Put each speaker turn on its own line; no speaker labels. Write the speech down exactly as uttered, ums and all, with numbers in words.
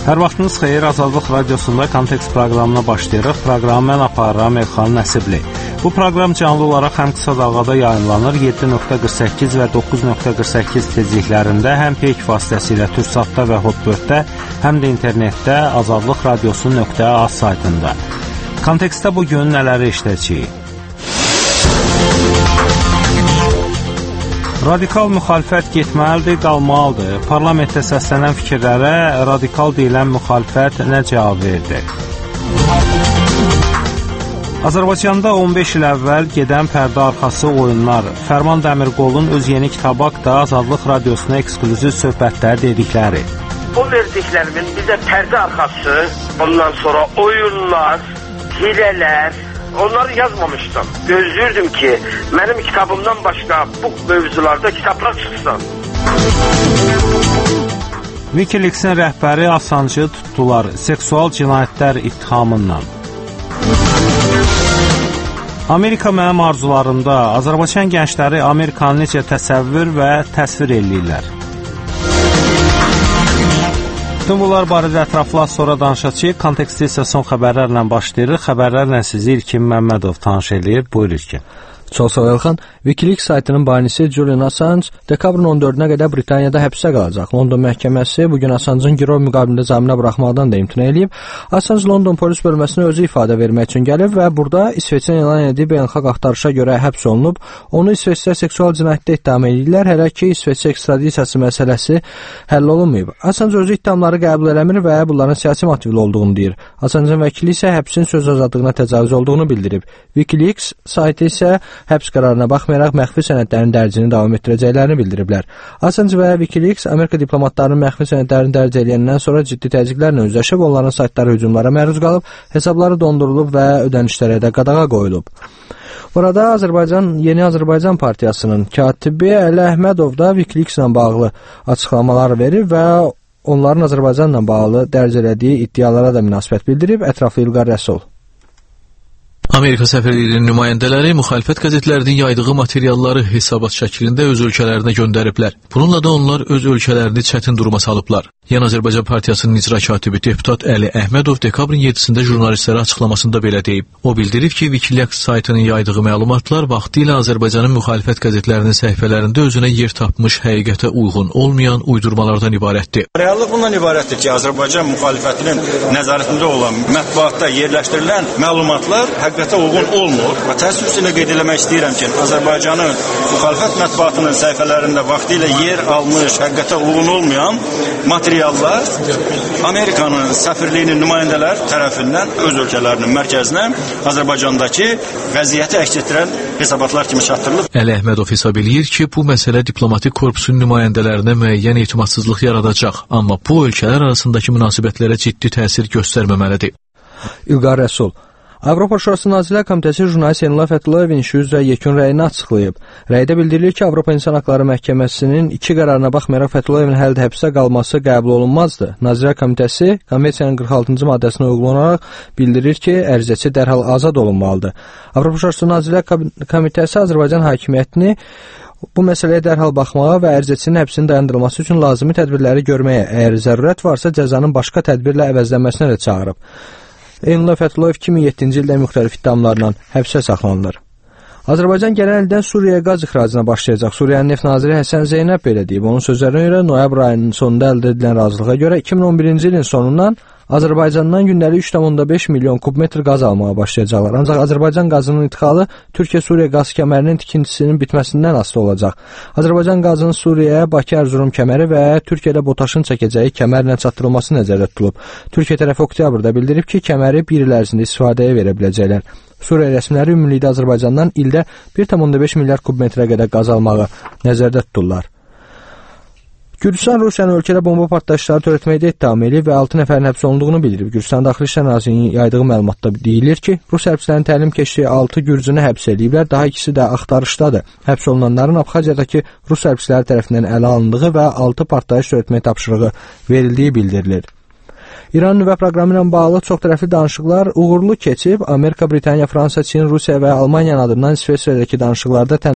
Hər vaxtınız xeyir, Azadlıq Radiosunda Kontekst proqramına başlayırıq. Proqramı mən aparıram Elxan Nəsibli. Bu proqram canlı olaraq həm qısa dalğada yayınlanır, yeddi nöqtə qırx səkkiz və doqquz nöqtə qırx səkkiz tezliklərində, həm peyk vasitəsilə Türksatda və Hotbird-də, həm də internetdə azadlıq radiosu nöqtə az saytında. Kontekstdə bugün nələri işləyəcəyik? Radikal müxalifət getməlidir, qalmalıdır. Parlamentdə səslənən fikirlərə radikal deyilən müxalifət nə cavab verdi? Azərbaycanda on beş il əvvəl gedən pərdə arxası oyunlar. Fərman Dəmirqolun öz yeni kitabı haqqında Azadlıq Radiosuna eksklüziv söhbətlər dedikləri.
O verdiklərimin bizə pərdə arxası, ondan sonra oyunlar, hilələr, onları yazmamışdım. Gözlüyürdüm ki, mənim kitabımdan başqa bu mövzularda kitablar çıxsın.
Wikileaks-in rəhbəri Assancı tutdular seksual cinayətlər ittihamından. Amerika mənim arzularımda. Azərbaycan gəncləri Amerikanı necə təsəvvür və təsvir eləyirlər? Bütün bunlar barədə ətraflı az sonra danışacağıq. Kontekstdə isə son xəbərlərlə başlayırıq. Xəbərlərlə sizi İlkin Məmmədov tanış eləyir. Buyur İlkin.
Çox sağ ol Elxan. Wikileaks saytının banisi Julian Assange dekabrın on dördünə qədər Britaniyada həbsdə qalacaq. London məhkəməsi bugün Assange'ın girov müqabilində zaminə buraxmaqdan da imtina edib. Assange London polis bölməsinə özü ifadə vermək üçün gəlib və burada İsveçdən elan edib beynəlxalq axtarışa görə həbs olunub. Onu İsveçdə seksual cinayətdə ittiham edirlər, hələ ki İsveçə ekstradisiyası məsələsi həll olunmayıb. Assange özü ittihamları qəbul eləmir və bunların siyasi motivli olduğunu deyir. Assange'ın vəkili isə həbsin söz azadlığına təcavüz olduğunu bildirib. Wikileaks saytı isə həbs qərarına baxmayaraq məxfi sənədlərin dərcini davam etdirəcəklərini bildiriblər. Assange və Wikileaks Amerika diplomatlarının məxfi sənədlərini dərc edəndən sonra ciddi təzyiqlərlə üzləşib, onların saytları hücumlara məruz qalıb, hesabları dondurulub və ödənişlərə də qadağa qoyulub. Burada Azərbaycan Yeni Azərbaycan Partiyasının katibi Əli Əhmədov da Wikileaks-la bağlı açıqlamalar verib və onların Azərbaycanla bağlı dərc elədiyi iddialara da münasibət bildirib. Ətraflı İlqar Rəsul.
Amerika səfirliyinin nümayəndələri müxalifət qəzetlərinin yaydığı materialları hesabat şəklində öz ölkələrinə göndəriblər. Bununla da onlar öz ölkələrini çətin duruma salıblar. Yeni Azərbaycan Partiyasının icra katibi deputat Əli Əhmədov dekabrın yedisində jurnalistlərə açıqlamasında belə deyib. O bildirib ki, Wikileaks saytının yaydığı məlumatlar vaxtilə Azərbaycanın müxalifət qəzetlərinin səhifələrində özünə yer tapmış, həqiqətə uyğun olmayan uydurmalardan ibarətdir.
Reallıq bundan ibarətdir ki, Azərbaycan müxalifətinin nəzarətində olan mətbuatda yerləşdirilən məlumatlar həqiqətə uyğun olmur və təəssüflə qeyd etmək istəyirəm ki, Azərbaycanın müxalifət mətbuatının səhifələrində vaxtilə yer almış, həqiqətə uyğun olmayan materiallar Amerikanın səfirliyinin nümayəndələri tərəfindən öz ölkələrinin mərkəzinə Azərbaycandakı vəziyyəti əks etdirən hesabatlar kimi çatdırılıb.
Əli Əhmədov hesab eləyir ki, bu məsələ diplomatik korpusun nümayəndələrinə müəyyən etimadsızlıq yaradacaq, amma bu ölkələr arasındakı münasibətlərə ciddi təsir göstərməməlidir.
İlqar Rəsul. Avropa Şurası Nazirlər Komitəsi jurnalist Elnur Fətullayevin işi üzrə yekun rəyini açıqlayıb. Rəydə bildirilir ki, Avropa İnsan Haqları Məhkəməsinin iki qərarına baxmayaraq Fətullayevin hələ də həbsdə qalması qəbul olunmazdı. Nazirlər Komitəsi konvensiyanın qırx altıncı maddəsinə uyğun olaraq bildirir ki, ərizəçi dərhal azad olunmalıdır. Avropa Şurası Nazirlər Komitəsi Azərbaycan hakimiyyətini bu məsələyə dərhal baxmağa və ərizəçinin həbsinin dayandırılması üçün lazımi tədbirləri görməyə, əgər zərurət varsa cəzanın başqa tədbirlə əvəzlənməsinə də çağırıb. Elnur Fətulayev iki min yeddinci ildə müxtəlif ittihamlarla həbsə saxlanılır. Azərbaycan gələn ildən Suriyaya qaz ixracına başlayacaq. Suriyanın neft naziri Həsən Zeynəb belə deyib. Onun sözlərinə görə noyabr ayının sonunda əldə edilən razılığa görə iki min on birinci ilin sonundan Azərbaycandan gündəlik üç nöqtə beş milyon kubmetr qaz almağa başlayacaqlar. Ancaq Azərbaycan qazının idxalı Türkiyə-Suriya qaz kəmərinin tikintisinin bitməsindən asılı olacaq. Azərbaycan qazının Suriyaya Bakı-Ərzurum kəməri və Türkiyədə BOTAŞın çəkəcəyi kəmərlə çatdırılması nəzərdə tutulub. Türkiyə tərəfi oktyabrda bildirib ki, kəməri bir il ərzində istifadəyə verə biləcəklər. Suriya rəsmiləri ümumilikdə Azərbaycandan ildə bir nöqtə beş milyard kubmetrə qədər qaz almağı nəzərdə tuturlar. Gürcüstan Rusiyanın ölkədə bomba partlayışları törətməkdə ittiham edib və altı nəfərin həbs olunduğunu bildirib. Gürcüstan Daxili İşlər Nazirliyinin yaydığı məlumatda deyilir ki, Rus hərbçilərin təlim keçdiyi altı gürcünü həbs ediblər, daha ikisi də axtarışdadır. Həbs olunanların Abxaziyadakı Rus hərbçiləri tərəfindən ələ alındığı və altı partlayış törətmək tapşırığı verildiyi bildirilir. İran nüvə proqramı ilə bağlı çoxtərəfli danışıqlar uğurlu keçib. Amerika, Britaniya, Fransa, Çin, Rusiya və Almaniyanın adından İsveçrədəki danışıqlarda